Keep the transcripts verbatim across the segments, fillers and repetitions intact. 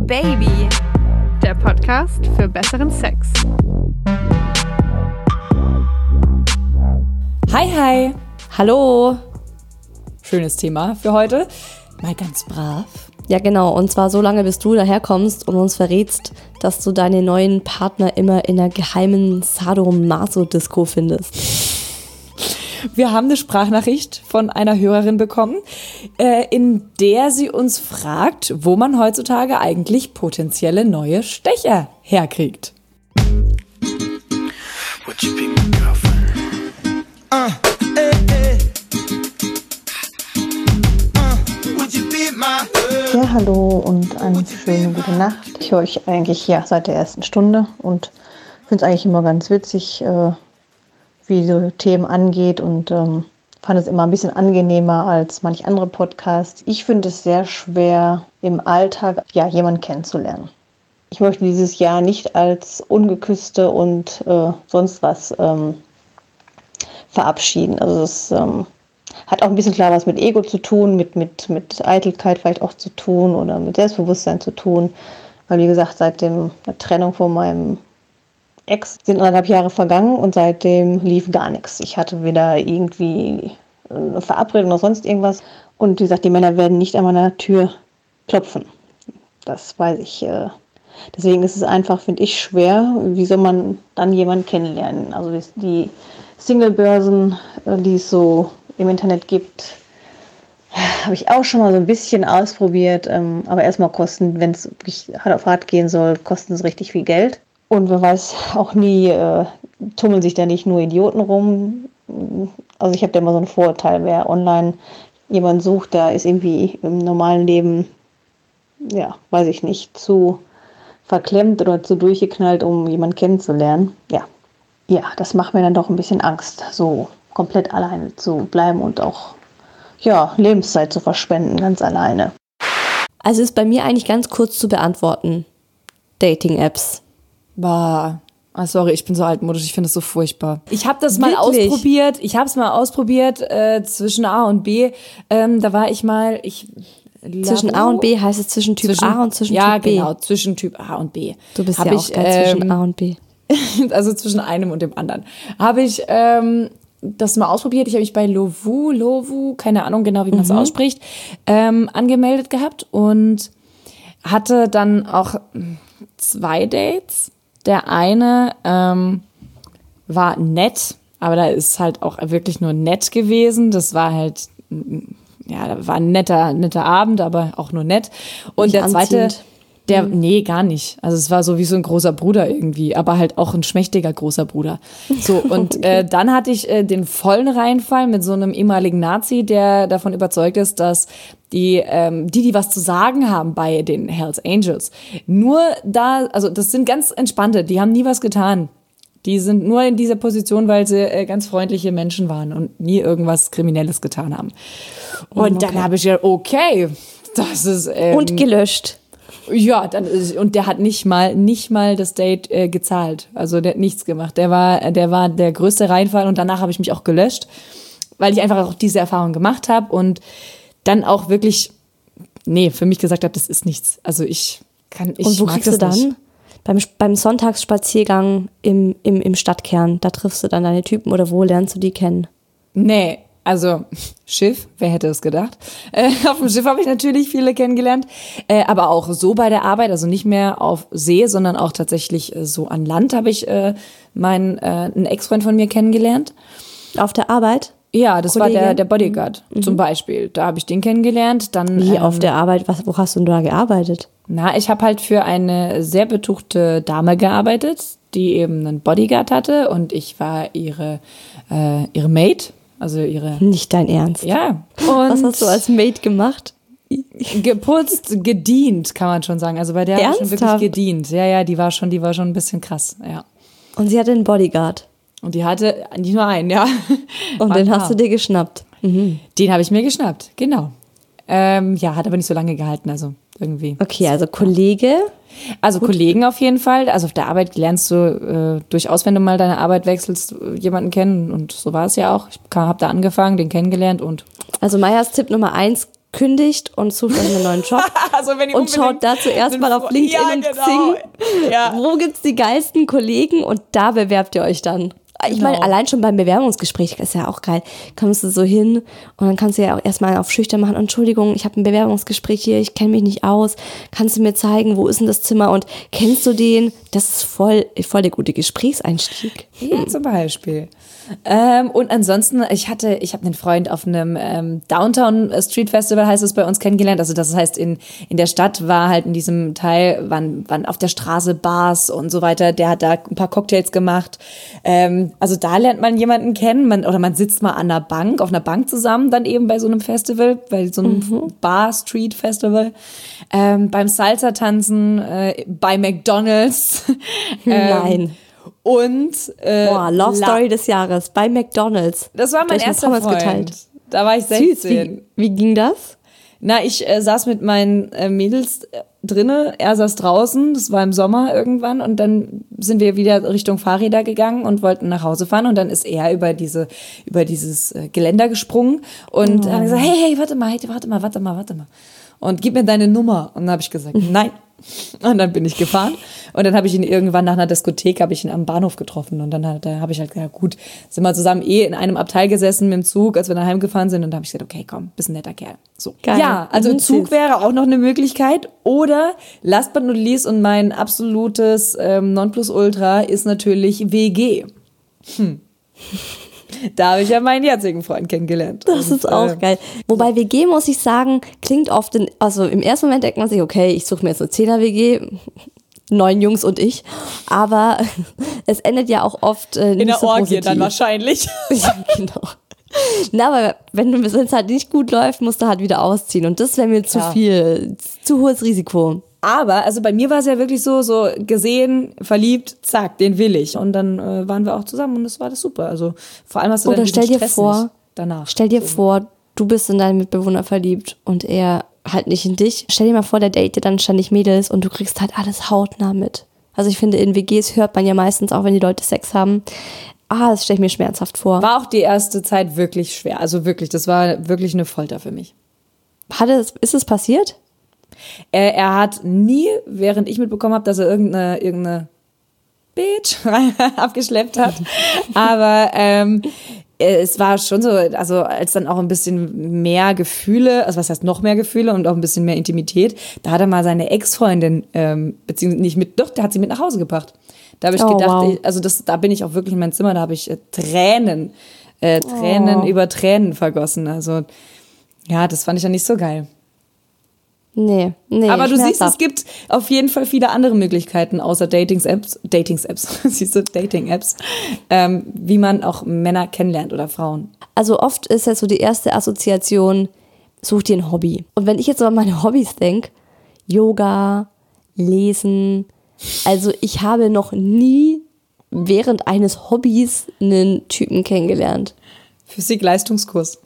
Baby, der Podcast für besseren Sex. Hi, hi. Hallo. Schönes Thema für heute. Mal ganz brav. Ja, genau. Und zwar so lange, bis du daherkommst und uns verrätst, dass du deine neuen Partner immer in einer geheimen Sadomaso-Disco findest. Wir haben eine Sprachnachricht von einer Hörerin bekommen, äh, in der sie uns fragt, wo man heutzutage eigentlich potenzielle neue Stecher herkriegt. Would you be my girlfriend? Uh, eh, eh. Uh, would you be my girl? Ja, hallo und eine schöne gute Nacht. Ich höre euch eigentlich ja seit der ersten Stunde und finde es eigentlich immer ganz witzig, äh, wie so Themen angeht und ähm, fand es immer ein bisschen angenehmer als manch andere Podcasts. Ich finde es sehr schwer, im Alltag ja, jemanden kennenzulernen. Ich möchte dieses Jahr nicht als ungeküsste und äh, sonst was ähm, verabschieden. Also es ähm, hat auch ein bisschen klar was mit Ego zu tun, mit, mit, mit Eitelkeit vielleicht auch zu tun oder mit Selbstbewusstsein zu tun. Weil wie gesagt, seit dem, der Trennung von meinem Ex sind anderthalb Jahre vergangen und seitdem lief gar nichts. Ich hatte weder irgendwie eine Verabredung noch sonst irgendwas. Und wie gesagt, die Männer werden nicht an meiner Tür klopfen. Das weiß ich. Deswegen ist es einfach, finde ich, schwer. Wie soll man dann jemanden kennenlernen? Also die Single-Börsen, die es so im Internet gibt, habe ich auch schon mal so ein bisschen ausprobiert. Aber erstmal kosten, wenn es wirklich hart auf hart gehen soll, kosten es richtig viel Geld. Und wer weiß auch nie, äh, tummeln sich da nicht nur Idioten rum. Also ich habe da immer so ein Vorurteil, wer online jemanden sucht, der ist irgendwie im normalen Leben, ja, weiß ich nicht, zu verklemmt oder zu durchgeknallt, um jemanden kennenzulernen. Ja, ja, das macht mir dann doch ein bisschen Angst, so komplett alleine zu bleiben und auch, ja, Lebenszeit zu verschwenden, ganz alleine. Also ist bei mir eigentlich ganz kurz zu beantworten. Dating-Apps. Bah, ah, sorry, ich bin so altmodisch, ich finde das so furchtbar. Ich habe das mal Wirklich? ausprobiert, ich habe es mal ausprobiert äh, zwischen A und B. Ähm, da war ich mal, ich Zwischen A und B heißt es zwischen Typ zwischen, A und zwischen ja, Typ B. Ja, genau, zwischen Typ A und B. Du bist hab ja ich, auch ganz ähm, zwischen A und B. Also zwischen einem und dem anderen. Habe ich ähm, das mal ausprobiert. Ich habe mich bei Lovoo, Lovoo, keine Ahnung genau, wie man es Mhm. ausspricht, ähm, angemeldet gehabt und hatte dann auch zwei Dates. Der eine ähm, war nett, aber da ist halt auch wirklich nur nett gewesen. Das war halt, ja, da war ein netter, netter Abend, aber auch nur nett. Und Nicht der zweite, anziehend. der, nee, gar nicht. Also es war so wie so ein großer Bruder irgendwie, aber halt auch ein schmächtiger großer Bruder. So, und Okay. äh, dann hatte ich äh, den vollen Reinfall mit so einem ehemaligen Nazi, der davon überzeugt ist, dass die, ähm, die, die was zu sagen haben bei den Hells Angels, nur da, also das sind ganz entspannte, die haben nie was getan. Die sind nur in dieser Position, weil sie äh, ganz freundliche Menschen waren und nie irgendwas Kriminelles getan haben. Und Okay. dann habe ich ja, okay, das ist... Ähm, Und gelöscht. ja, dann ist, und der hat nicht mal nicht mal das Date äh, gezahlt. Also der hat nichts gemacht. Der war der war der größte Reinfall und danach habe ich mich auch gelöscht, weil ich einfach auch diese Erfahrung gemacht habe und dann auch wirklich nee, für mich gesagt habe, das ist nichts. Also ich kann ich Und wo mag kriegst das du dann? nicht. Beim, beim Sonntagsspaziergang im, im, im Stadtkern, da triffst du dann deine Typen oder wo lernst du die kennen? Nee, also Schiff, wer hätte es gedacht? Äh, auf dem Schiff habe ich natürlich viele kennengelernt, äh, aber auch so bei der Arbeit, also nicht mehr auf See, sondern auch tatsächlich äh, so an Land habe ich äh, meinen äh, einen Ex-Freund von mir kennengelernt. Auf der Arbeit? Ja, das Kollege? war der, der Bodyguard Mhm. zum Beispiel. Da habe ich den kennengelernt. Dann, Wie ähm, auf der Arbeit? Was, wo hast du denn da gearbeitet? Na, ich habe halt für eine sehr betuchte Dame gearbeitet, die eben einen Bodyguard hatte und ich war ihre, äh, ihre Maid, also ihre... Nicht dein Ernst. Ja. Was Und hast du als Maid gemacht? geputzt, gedient, kann man schon sagen. Also bei der habe ich schon wirklich Ernsthaft? gedient. Ja, ja, die war schon, die war schon ein bisschen krass, ja. Und sie hatte einen Bodyguard. Und die hatte nicht nur einen, ja. Und War den klar. hast du dir geschnappt. Mhm. Den habe ich mir geschnappt, genau. Ähm, ja, hat aber nicht so lange gehalten, also irgendwie. Okay, also Kollege. Also Kollegen auf jeden Fall. Also auf der Arbeit lernst du äh, durchaus, wenn du mal deine Arbeit wechselst, jemanden kennen. Und so war es ja auch. Ich habe da angefangen, den kennengelernt und Also Mayas Tipp Nummer eins, kündigt und sucht euch einen neuen Job also wenn ihr und schaut dazu erstmal auf LinkedIn ja, und genau. Xing, ja. wo gibt's die geilsten Kollegen und da bewerbt ihr euch dann. Ich Genau. meine, allein schon beim Bewerbungsgespräch ist ja auch geil. Kommst du so hin und dann kannst du ja auch erstmal auf schüchtern machen. Entschuldigung, ich habe ein Bewerbungsgespräch hier, ich kenne mich nicht aus. Kannst du mir zeigen, wo ist denn das Zimmer und kennst du den? Das ist voll, voll der gute Gesprächseinstieg. Ja, zum Beispiel. Ähm, und ansonsten, ich hatte, ich habe einen Freund auf einem ähm, Downtown Street Festival, heißt es bei uns, kennengelernt. Also das heißt, in, in der Stadt war halt in diesem Teil, waren, waren auf der Straße Bars und so weiter. Der hat da ein paar Cocktails gemacht. Ähm, also da lernt man jemanden kennen, man, oder man sitzt mal an einer Bank, auf einer Bank zusammen, dann eben bei so einem Festival, bei so einem mhm. Bar-Street-Festival. Ähm, beim Salsa-Tanzen, äh, bei McDonald's. ähm, Nein. Und äh, Boah, Love La- Story des Jahres bei McDonald's. Das war mein Hab ich erster mit Thomas Freund. geteilt. Da war ich sechzehn. Süß, wie, wie ging das? Na, ich äh, saß mit meinen äh, Mädels äh, drinne, er saß draußen, das war im Sommer irgendwann und dann sind wir wieder Richtung Fahrräder gegangen und wollten nach Hause fahren und dann ist er über diese über dieses äh, Geländer gesprungen und oh. hat gesagt, hey, hey, warte mal, hey, warte mal, warte mal, warte mal und gib mir deine Nummer. Und dann habe ich gesagt, nein. Und dann bin ich gefahren und dann habe ich ihn irgendwann nach einer Diskothek, habe ich ihn am Bahnhof getroffen und dann hat, da habe ich halt gesagt, gut, sind wir zusammen eh in einem Abteil gesessen mit dem Zug, als wir nach Hause gefahren sind und da habe ich gesagt, okay, komm, bist ein netter Kerl. So. Geil. Ja, also Mhm, Zug süß. wäre auch noch eine Möglichkeit oder last but not least und mein absolutes ähm, Nonplusultra ist natürlich W G. Hm. Da habe ich ja meinen jetzigen Freund kennengelernt. Das und, ist auch äh, geil. Wobei W G, muss ich sagen, klingt oft, in, also im ersten Moment denkt man sich, okay, ich suche mir jetzt eine Zehner-W G, neun Jungs und ich, aber es endet ja auch oft äh, nicht in der so Orgie positiv. dann wahrscheinlich. Ja, genau. Na, aber wenn es halt nicht gut läuft, musst du halt wieder ausziehen und das wäre mir zu Ja. viel, zu hohes Risiko. Aber, also bei mir war es ja wirklich so, so gesehen, verliebt, zack, den will ich. Und dann äh, waren wir auch zusammen und das war das super. Also vor allem hast du Oder dann diesen stell dir Stress vor, nicht danach. Stell dir so. vor, du bist in deinen Mitbewohner verliebt und er halt nicht in dich. Stell dir mal vor, der datet dann ständig Mädels und du kriegst halt alles hautnah mit. Also ich finde, in W Gs hört man ja meistens auch, wenn die Leute Sex haben. Ah, das stelle ich mir schmerzhaft vor. War auch die erste Zeit wirklich schwer. Also wirklich, das war wirklich eine Folter für mich. Hat es, ist es passiert? Er, er hat nie, während ich mitbekommen habe, dass er irgendeine, irgendeine Bitch abgeschleppt hat. Aber ähm, es war schon so, also als dann auch ein bisschen mehr Gefühle, also was heißt noch mehr Gefühle und auch ein bisschen mehr Intimität, da hat er mal seine Ex-Freundin, ähm, beziehungsweise nicht mit, doch, der hat sie mit nach Hause gebracht. Da habe ich Oh, gedacht, wow. ich, also das, da bin ich auch wirklich in mein Zimmer, da habe ich äh, Tränen, äh, Tränen Oh. über Tränen vergossen. Also ja, das fand ich ja nicht so geil. Nee, nee. Aber du siehst, es schmerzhaft. gibt auf jeden Fall viele andere Möglichkeiten außer Datings-Apps, Datings-Apps, siehst du, Dating-Apps, ähm, wie man auch Männer kennenlernt oder Frauen. Also oft ist ja so die erste Assoziation, such dir ein Hobby. Und wenn ich jetzt so an meine Hobbys denke, Yoga, Lesen, also ich habe noch nie während eines Hobbys einen Typen kennengelernt. Physik-Leistungskurs.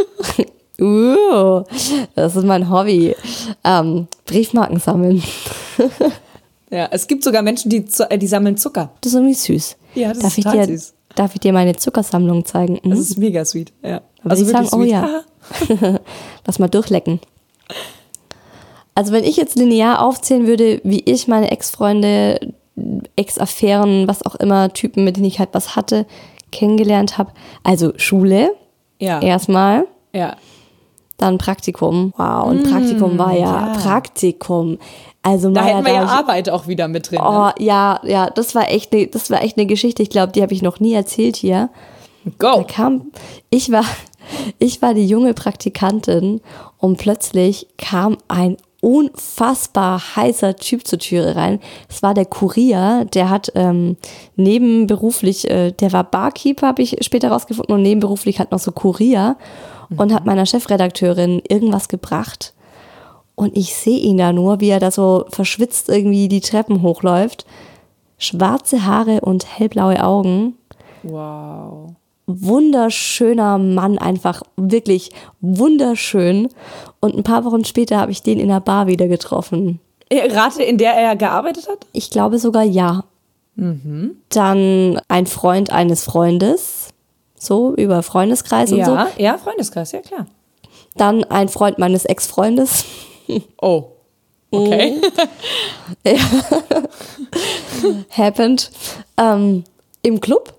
Uh, das ist mein Hobby. Ähm, Briefmarken sammeln. Ja, es gibt sogar Menschen, die, zu- äh, die sammeln Zucker. Das ist irgendwie süß. Ja, das darf ist ich total dir, süß. Darf ich dir meine Zuckersammlung zeigen? Mhm. Das ist mega sweet. Ja. Da würde ich sagen, oh sweet. ja. Lass mal durchlecken. Also wenn ich jetzt linear aufzählen würde, wie ich meine Ex-Freunde, Ex-Affären, was auch immer, Typen, mit denen ich halt was hatte, kennengelernt habe. Also Schule, Ja. erstmal. Ja. Dann Praktikum. Wow, und Praktikum war ja, ja. Praktikum. Also Da Maja, hätten wir ja ich- Arbeit auch wieder mit drin. Oh, Ne? ja, ja, das war echt eine, das war echt eine Geschichte. Ich glaube, die habe ich noch nie erzählt hier. Da Go! kam, ich war, ich war die junge Praktikantin und plötzlich kam ein unfassbar heißer Typ zur Türe rein. Es war der Kurier, der hat ähm, nebenberuflich, äh, der war Barkeeper, habe ich später rausgefunden, und nebenberuflich hat noch so Kurier und hat meiner Chefredakteurin irgendwas gebracht. Und ich sehe ihn da nur, wie er da so verschwitzt irgendwie die Treppen hochläuft. Schwarze Haare und hellblaue Augen. Wow. Wunderschöner Mann, einfach wirklich wunderschön. Und ein paar Wochen später habe ich den in der Bar wieder getroffen. Äh, Rate, in der er gearbeitet hat? Ich glaube sogar ja. Mhm. Dann ein Freund eines Freundes, so über Freundeskreis und so. Ja, ja, Freundeskreis, ja klar. Dann ein Freund meines Ex-Freundes. Oh, okay. Ja. Happened. Ähm, Im Club,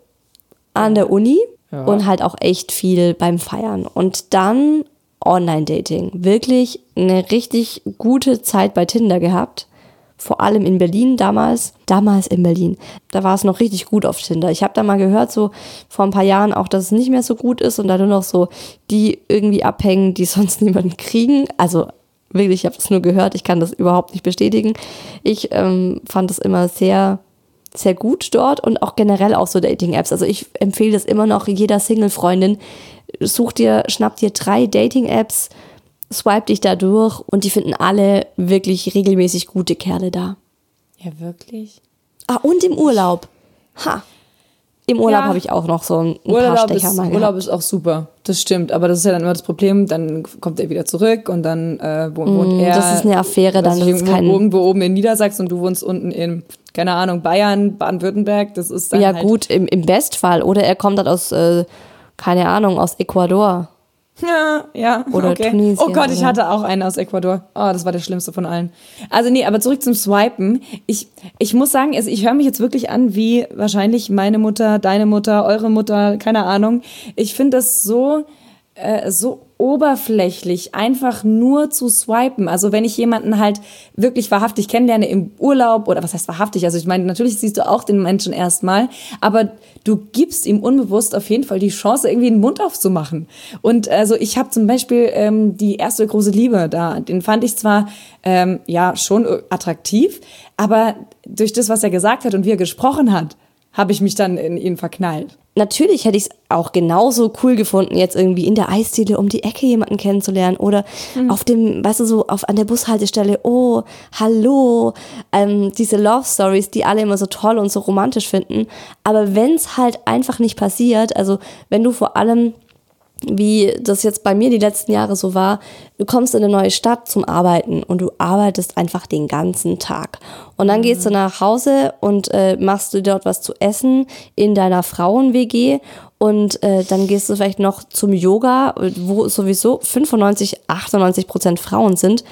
an der Uni Ja. und halt auch echt viel beim Feiern. Und dann Online-Dating. Wirklich eine richtig gute Zeit bei Tinder gehabt. Vor allem in Berlin damals. Damals in Berlin. Da war es noch richtig gut auf Tinder. Ich habe da mal gehört, so vor ein paar Jahren auch, dass es nicht mehr so gut ist und da nur noch so die irgendwie abhängen, die sonst niemanden kriegen. Also wirklich, ich habe es nur gehört. Ich kann das überhaupt nicht bestätigen. Ich ähm, fand das immer sehr, sehr gut dort und auch generell auch so Dating-Apps. Also ich empfehle das immer noch jeder Single-Freundin. Such dir, schnapp dir drei Dating-Apps, swipe dich da durch und die finden alle wirklich regelmäßig gute Kerle da. Ja, wirklich? Ah, und im Urlaub. Ha. Im Urlaub Ja. habe ich auch noch so ein, ein Urlaub, paar ist, Stecher mal Urlaub gehabt. ist auch super, das stimmt. Aber das ist ja dann immer das Problem, dann kommt er wieder zurück und dann äh, wohnt, wohnt er. das ist eine Affäre, dann weiß ich, ist es irgendwo, kein- irgendwo oben in Niedersachsen und du wohnst unten in, keine Ahnung, Bayern, Baden-Württemberg. Das ist dann Ja halt, gut, im, im Bestfall. Oder er kommt halt aus, äh, keine Ahnung, aus Ecuador. Ja, ja. Oder okay. Tunesien, Oh Gott, ich oder? hatte auch einen aus Ecuador. Oh, das war der schlimmste von allen. Also nee, aber zurück zum Swipen. Ich, ich muss sagen, also ich höre mich jetzt wirklich an wie wahrscheinlich meine Mutter, deine Mutter, eure Mutter, keine Ahnung. Ich finde das so, äh, so oberflächlich, einfach nur zu swipen. Also wenn ich jemanden halt wirklich wahrhaftig kennenlerne im Urlaub oder was heißt wahrhaftig? Also ich meine, natürlich siehst du auch den Menschen erstmal, aber du gibst ihm unbewusst auf jeden Fall die Chance, irgendwie den Mund aufzumachen. Und also ich habe zum Beispiel ähm, die erste große Liebe da, den fand ich zwar ähm, ja schon attraktiv, aber durch das, was er gesagt hat und wie er gesprochen hat, habe ich mich dann in ihn verknallt. Natürlich hätte ich es auch genauso cool gefunden, jetzt irgendwie in der Eisdiele um die Ecke jemanden kennenzulernen oder auf dem, weißt du, so auf, an der Bushaltestelle, oh, hallo, ähm, diese Love Stories, die alle immer so toll und so romantisch finden. Aber wenn es halt einfach nicht passiert, also wenn du vor allem, wie das jetzt bei mir die letzten Jahre so war, du kommst in eine neue Stadt zum Arbeiten und du arbeitest einfach den ganzen Tag. Und dann gehst du nach Hause und äh, machst du dort was zu essen in deiner Frauen-W G und äh, dann gehst du vielleicht noch zum Yoga, wo sowieso fünfundneunzig, achtundneunzig Prozent Frauen sind.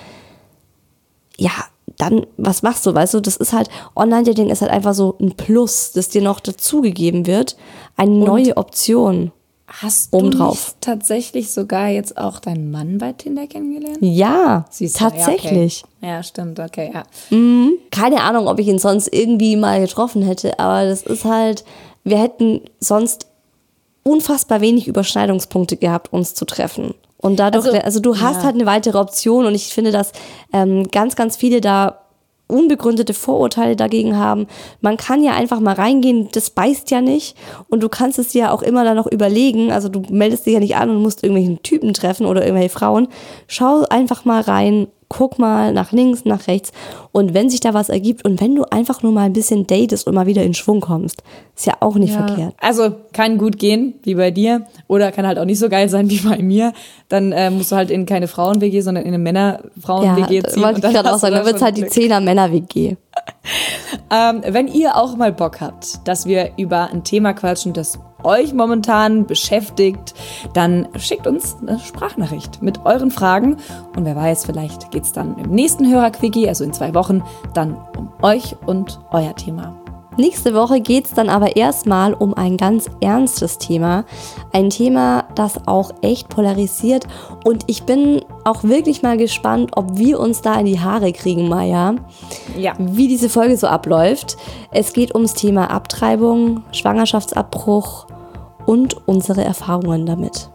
Ja, dann, was machst du, weißt du, das ist halt, Online-Dating ist halt einfach so ein Plus, das dir noch dazugegeben wird, eine neue Option. Hast du Obendrauf. nicht tatsächlich sogar jetzt auch deinen Mann bei Tinder kennengelernt? Ja, Siehst du, ja, tatsächlich. okay. Ja, stimmt, okay, ja. Keine Ahnung, ob ich ihn sonst irgendwie mal getroffen hätte, aber das ist halt, wir hätten sonst unfassbar wenig Überschneidungspunkte gehabt, uns zu treffen. Und dadurch, also, Also, also du hast ja. halt eine weitere Option und ich finde, dass ähm, ganz, ganz viele da unbegründete Vorurteile dagegen haben. Man kann ja einfach mal reingehen, das beißt ja nicht und du kannst es dir ja auch immer dann noch überlegen, also du meldest dich ja nicht an und musst irgendwelchen Typen treffen oder irgendwelche Frauen. Schau einfach mal rein, guck mal nach links, nach rechts und wenn sich da was ergibt und wenn du einfach nur mal ein bisschen datest und mal wieder in Schwung kommst, ist ja auch nicht Ja. verkehrt. Also kann gut gehen, wie bei dir, oder kann halt auch nicht so geil sein wie bei mir. Dann äh, musst du halt in keine Frauen-W G, sondern in eine Männer-Frauen-W G Ja, ziehen. wollte und ich gerade auch hast du sagen, dann wird es schon halt die Glück. Zehner-Männer-W G. Ähm, wenn ihr auch mal Bock habt, dass wir über ein Thema quatschen, das euch momentan beschäftigt, dann schickt uns eine Sprachnachricht mit euren Fragen. Und wer weiß, vielleicht geht's dann im nächsten Hörerquickie, also in zwei Wochen, dann um euch und euer Thema. Nächste Woche geht es dann aber erstmal um ein ganz ernstes Thema. Ein Thema, das auch echt polarisiert. Und ich bin auch wirklich mal gespannt, ob wir uns da in die Haare kriegen, Maja. Ja. Wie diese Folge so abläuft. Es geht ums Thema Abtreibung, Schwangerschaftsabbruch und unsere Erfahrungen damit.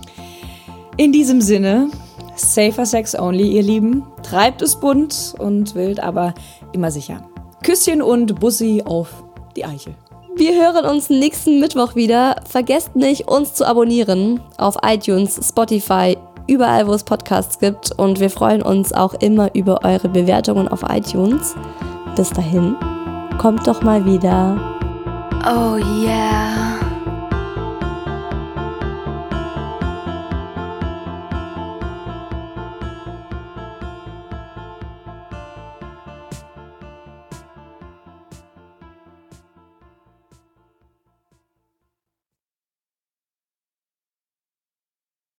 In diesem Sinne, safer Sex only, ihr Lieben. Treibt es bunt und wild, aber immer sicher. Küsschen und Bussi auf die Eichel. Wir hören uns nächsten Mittwoch wieder. Vergesst nicht, uns zu abonnieren auf iTunes, Spotify, überall, wo es Podcasts gibt. Und wir freuen uns auch immer über eure Bewertungen auf iTunes. Bis dahin, kommt doch mal wieder. Oh yeah.